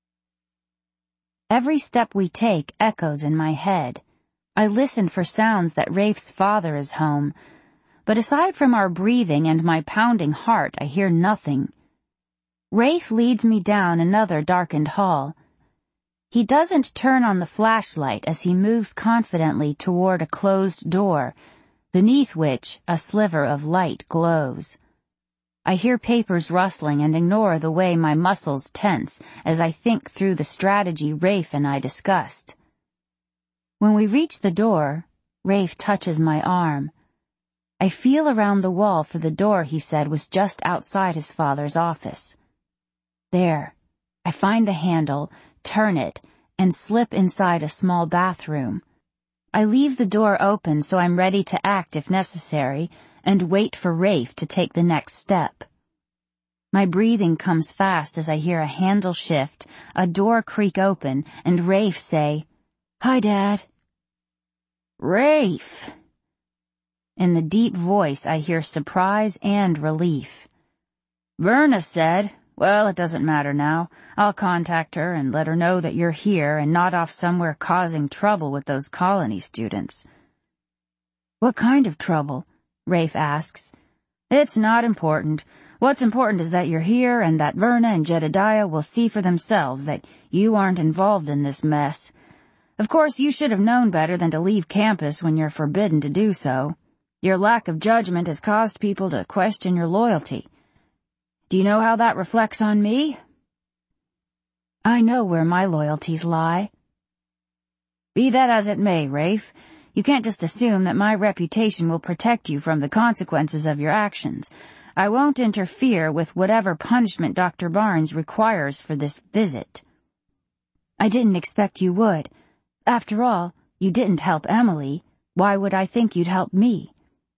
Every step we take echoes in my head. I listen for sounds that Rafe's father is home, but aside from our breathing and my pounding heart, I hear nothing. Rafe leads me down another darkened hall. He doesn't turn on the flashlight as he moves confidently toward a closed door, beneath which a sliver of light glows. I hear papers rustling and ignore the way my muscles tense as I think through the strategy Rafe and I discussed. When we reach the door, Rafe touches my arm. I feel around the wall for the door he said was just outside his father's office. There, I find the handle, turn it, and slip inside a small bathroom. I leave the door open so I'm ready to act if necessary, and wait for Rafe to take the next step. My breathing comes fast as I hear a handle shift, a door creak open, and Rafe say, "Hi, Dad." "Rafe!" In the deep voice I hear surprise and relief. "Verna said, well, it doesn't matter now. I'll contact her and let her know that you're here and not off somewhere causing trouble with those colony students." "What kind of trouble?" Rafe asks. "It's not important. What's important is that you're here and that Verna and Jedediah will see for themselves that you aren't involved in this mess. Of course, you should have known better than to leave campus when you're forbidden to do so. Your lack of judgment has caused people to question your loyalty. Do you know how that reflects on me?" "I know where my loyalties lie." "Be that as it may, Rafe, you can't just assume that my reputation will protect you from the consequences of your actions. I won't interfere with whatever punishment Doctor Barnes requires for this visit." "I didn't expect you would. After all, you didn't help Emily. Why would I think you'd help me?"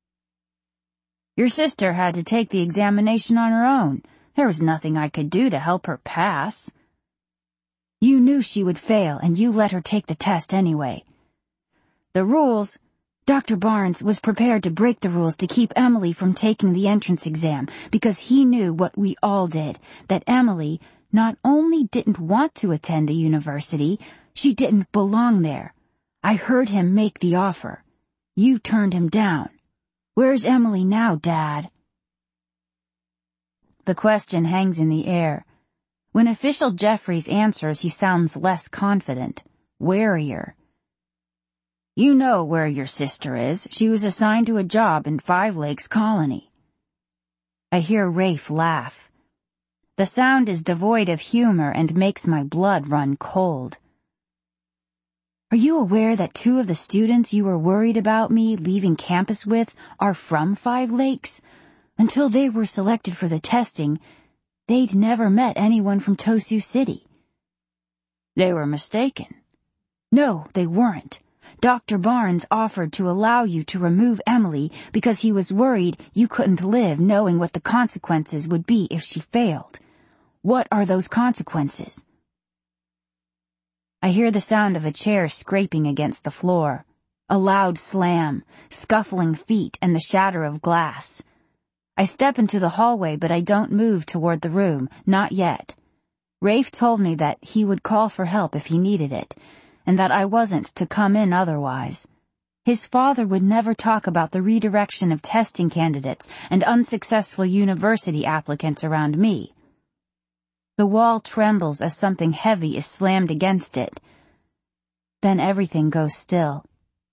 "Your sister had to take the examination on her own. There was nothing I could do to help her pass." "You knew she would fail, and you let her take the test anyway." "The rules—" Doctor Barnes was prepared to break the rules to keep Emily from taking the entrance exam because he knew what we all did, that Emily not only didn't want to attend the university, she didn't belong there. I heard him make the offer. You turned him down. Where's Emily now, Dad? The question hangs in the air. When Official Jeffries answers, he sounds less confident, warier. You know where your sister is. She was assigned to a job in Five Lakes Colony. I hear Rafe laugh. The sound is devoid of humor and makes my blood run cold. Are you aware that two of the students you were worried about me leaving campus with are from Five Lakes? Until they were selected for the testing, they'd never met anyone from Tosu City. They were mistaken. No, they weren't. Doctor Barnes offered to allow you to remove Emily because he was worried you couldn't live knowing what the consequences would be if she failed. What are those consequences? I hear the sound of a chair scraping against the floor, a loud slam, scuffling feet, and the shatter of glass. I step into the hallway, but I don't move toward the room, not yet. Rafe told me that he would call for help if he needed it, and that I wasn't to come in otherwise. His father would never talk about the redirection of testing candidates and unsuccessful university applicants around me. The wall trembles as something heavy is slammed against it. Then everything goes still.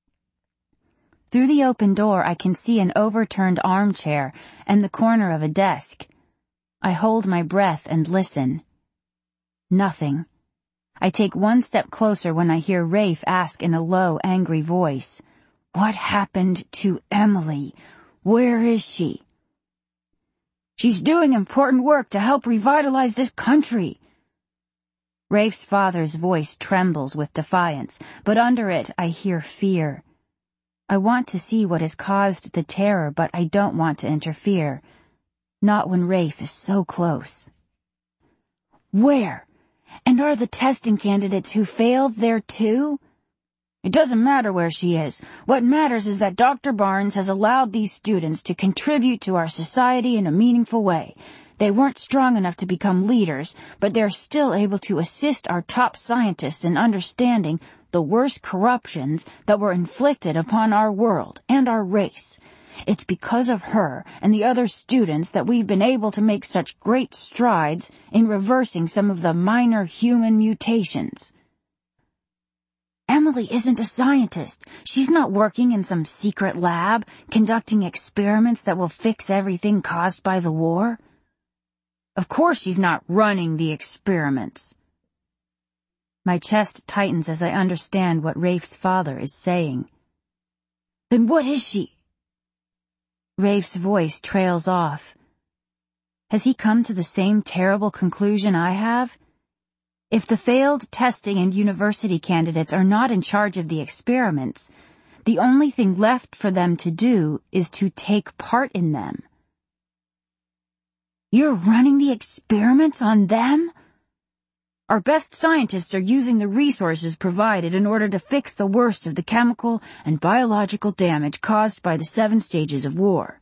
Through the open door, I can see an overturned armchair and the corner of a desk. I hold my breath and listen. Nothing. I take one step closer when I hear Rafe ask in a low, angry voice, "What happened to Emily? Where is she?" "She's doing important work to help revitalize this country." Rafe's father's voice trembles with defiance, but under it I hear fear. I want to see what has caused the terror, but I don't want to interfere. Not when Rafe is so close. "Where? And are the testing candidates who failed there too?" "It doesn't matter where she is. What matters is that Doctor Barnes has allowed these students to contribute to our society in a meaningful way. They weren't strong enough to become leaders, but they're still able to assist our top scientists in understanding the worst corruptions that were inflicted upon our world and our race. It's because of her and the other students that we've been able to make such great strides in reversing some of the minor human mutations." "Emily isn't a scientist. She's not working in some secret lab, conducting experiments that will fix everything caused by the war." "Of course she's not running the experiments." My chest tightens as I understand what Rafe's father is saying. "Then what is she?" Rafe's voice trails off. Has he come to the same terrible conclusion I have? If the failed testing and university candidates are not in charge of the experiments, the only thing left for them to do is to take part in them. "You're running the experiments on them?" "Our best scientists are using the resources provided in order to fix the worst of the chemical and biological damage caused by the seven stages of war."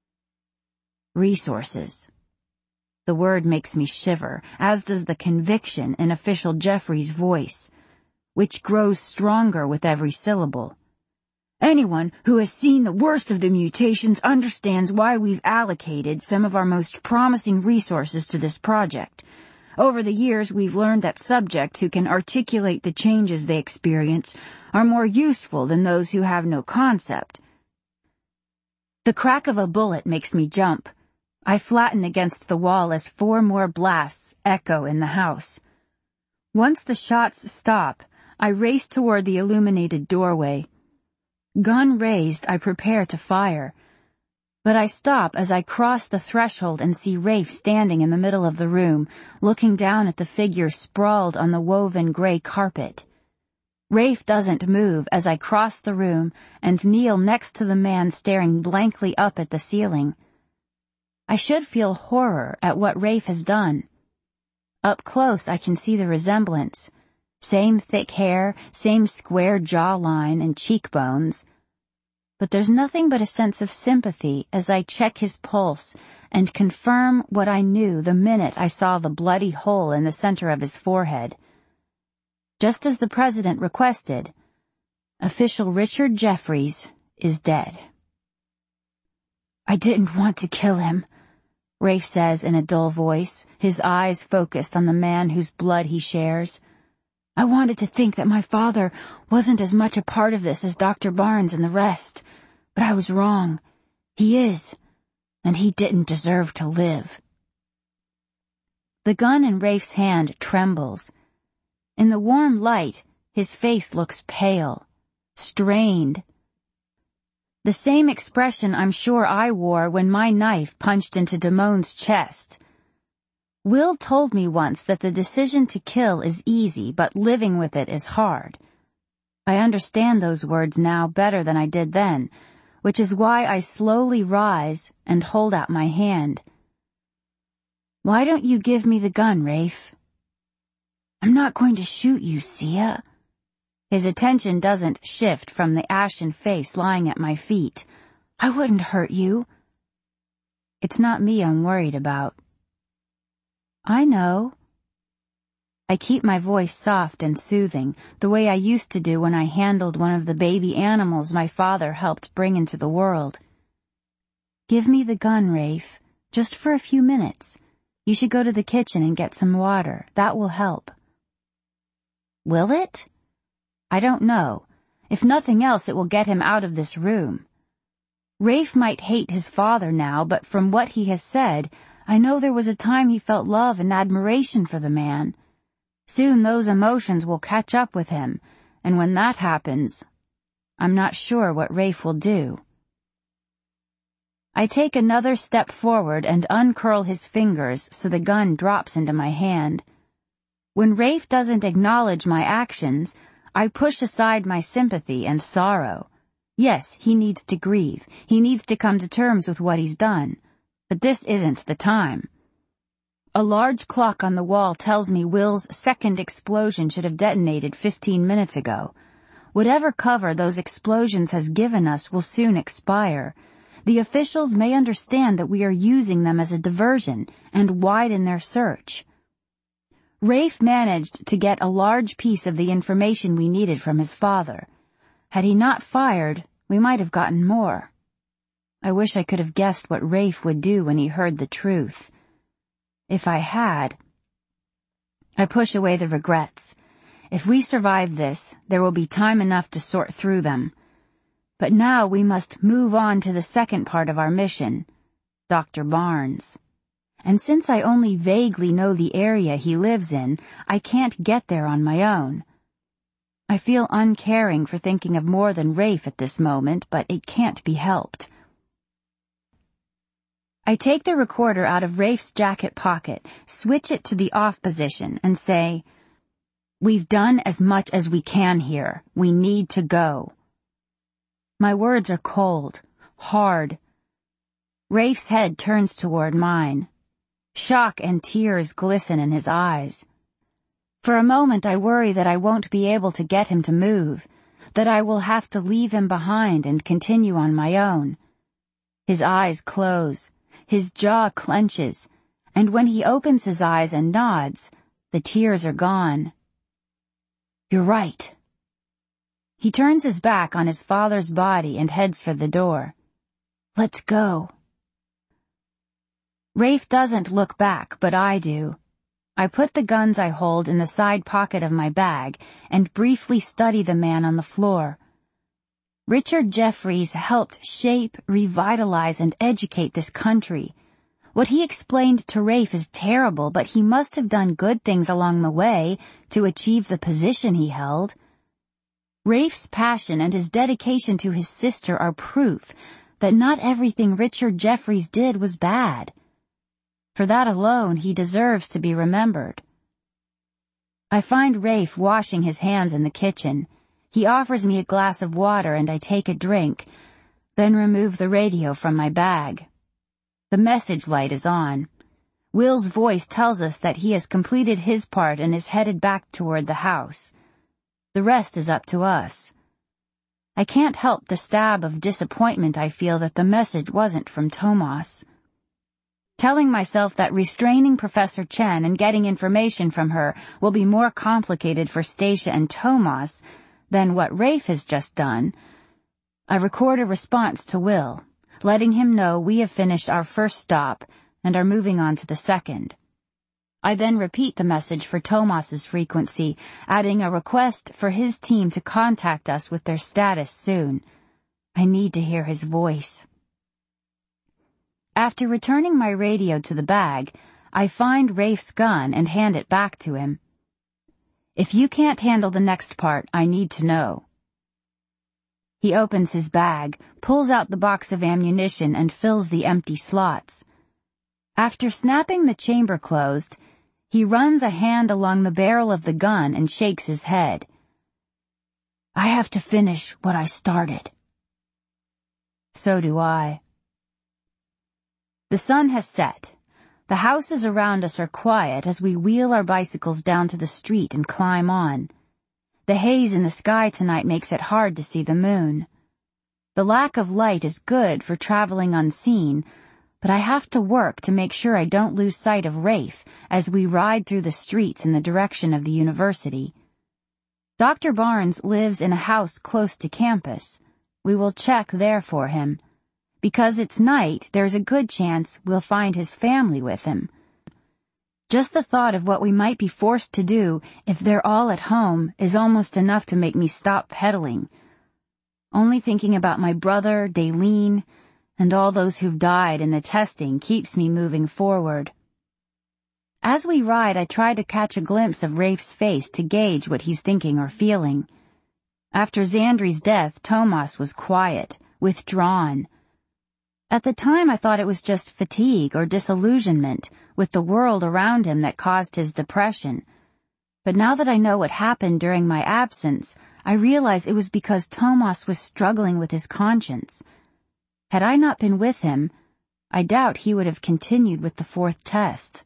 Resources. The word makes me shiver, as does the conviction in Official Jeffries' voice, which grows stronger with every syllable. "Anyone who has seen the worst of the mutations understands why we've allocated some of our most promising resources to this project. Over the years, we've learned that subjects who can articulate the changes they experience are more useful than those who have no concept." The crack of a bullet makes me jump. I flatten against the wall as four more blasts echo in the house. Once the shots stop, I race toward the illuminated doorway. Gun raised, I prepare to fire. But I stop as I cross the threshold and see Rafe standing in the middle of the room, looking down at the figure sprawled on the woven gray carpet. Rafe doesn't move as I cross the room and kneel next to the man staring blankly up at the ceiling. I should feel horror at what Rafe has done. Up close I can see the resemblance. Same thick hair, same square jawline and cheekbones. But there's nothing but a sense of sympathy as I check his pulse and confirm what I knew the minute I saw the bloody hole in the center of his forehead. Just as the president requested, Official Richard Jeffries is dead. I didn't want to kill him, Rafe says in a dull voice, his eyes focused on the man whose blood he shares. I wanted to think that my father wasn't as much a part of this as Doctor Barnes and the rest, but I was wrong. He is, and he didn't deserve to live. The gun in Rafe's hand trembles. In the warm light, his face looks pale, strained. The same expression I'm sure I wore when my knife punched into Damone's chest. Will told me once that the decision to kill is easy, but living with it is hard. I understand those words now better than I did then, which is why I slowly rise and hold out my hand. Why don't you give me the gun, Rafe? I'm not going to shoot you, Sia. His attention doesn't shift from the ashen face lying at my feet. I wouldn't hurt you. It's not me I'm worried about. I know. I keep my voice soft and soothing, the way I used to do when I handled one of the baby animals my father helped bring into the world. Give me the gun, Rafe, just for a few minutes. You should go to the kitchen and get some water. That will help. Will it? I don't know. If nothing else, it will get him out of this room. Rafe might hate his father now, but from what he has said, I know there was a time he felt love and admiration for the man. Soon those emotions will catch up with him, and when that happens, I'm not sure what Rafe will do. I take another step forward and uncurl his fingers so the gun drops into my hand. When Rafe doesn't acknowledge my actions, I push aside my sympathy and sorrow. Yes, he needs to grieve. He needs to come to terms with what he's done. But this isn't the time. A large clock on the wall tells me Will's second explosion should have detonated fifteen minutes ago. Whatever cover those explosions has given us will soon expire. The officials may understand that we are using them as a diversion and widen their search. Rafe managed to get a large piece of the information we needed from his father. Had he not fired, we might have gotten more. I wish I could have guessed what Rafe would do when he heard the truth. If I had, I push away the regrets. If we survive this, there will be time enough to sort through them. But now we must move on to the second part of our mission, Doctor Barnes. And since I only vaguely know the area he lives in, I can't get there on my own. I feel uncaring for thinking of more than Rafe at this moment, but it can't be helped. I take the recorder out of Rafe's jacket pocket, switch it to the off position, and say, "We've done as much as we can here. We need to go." My words are cold, hard. Rafe's head turns toward mine. Shock and tears glisten in his eyes. For a moment I worry that I won't be able to get him to move, that I will have to leave him behind and continue on my own. His eyes close, his jaw clenches, and when he opens his eyes and nods, the tears are gone. You're right. He turns his back on his father's body and heads for the door. Let's go. Rafe doesn't look back, but I do. I put the guns I hold in the side pocket of my bag and briefly study the man on the floor. Richard Jeffries helped shape, revitalize, and educate this country. What he explained to Rafe is terrible, but he must have done good things along the way to achieve the position he held. Rafe's passion and his dedication to his sister are proof that not everything Richard Jeffries did was bad. For that alone, he deserves to be remembered. I find Rafe washing his hands in the kitchen. He offers me a glass of water and I take a drink, then remove the radio from my bag. The message light is on. Will's voice tells us that he has completed his part and is headed back toward the house. The rest is up to us. I can't help the stab of disappointment I feel that the message wasn't from Tomas. Telling myself that restraining Professor Chen and getting information from her will be more complicated for Stacia and Tomas than what Rafe has just done, I record a response to Will, letting him know we have finished our first stop and are moving on to the second. I then repeat the message for Tomas's frequency, adding a request for his team to contact us with their status soon. I need to hear his voice. After returning my radio to the bag, I find Rafe's gun and hand it back to him. If you can't handle the next part, I need to know. He opens his bag, pulls out the box of ammunition, and fills the empty slots. After snapping the chamber closed, he runs a hand along the barrel of the gun and shakes his head. I have to finish what I started. So do I. The sun has set. The houses around us are quiet as we wheel our bicycles down to the street and climb on. The haze in the sky tonight makes it hard to see the moon. The lack of light is good for traveling unseen, but I have to work to make sure I don't lose sight of Rafe as we ride through the streets in the direction of the university. Doctor Barnes lives in a house close to campus. We will check there for him. Because it's night, there's a good chance we'll find his family with him. Just the thought of what we might be forced to do if they're all at home is almost enough to make me stop pedaling. Only thinking about my brother, Daylene, and all those who've died in the testing keeps me moving forward. As we ride, I try to catch a glimpse of Rafe's face to gauge what he's thinking or feeling. After Xandri's death, Tomas was quiet, withdrawn. At the time, I thought it was just fatigue or disillusionment with the world around him that caused his depression. But now that I know what happened during my absence, I realize it was because Tomas was struggling with his conscience. Had I not been with him, I doubt he would have continued with the fourth test.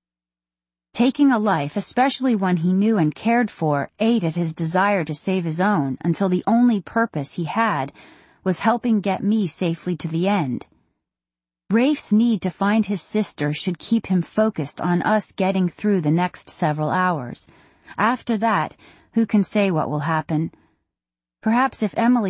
Taking a life, especially one he knew and cared for, ate at his desire to save his own until the only purpose he had was helping get me safely to the end. Rafe's need to find his sister should keep him focused on us getting through the next several hours. After that, who can say what will happen? Perhaps if Emily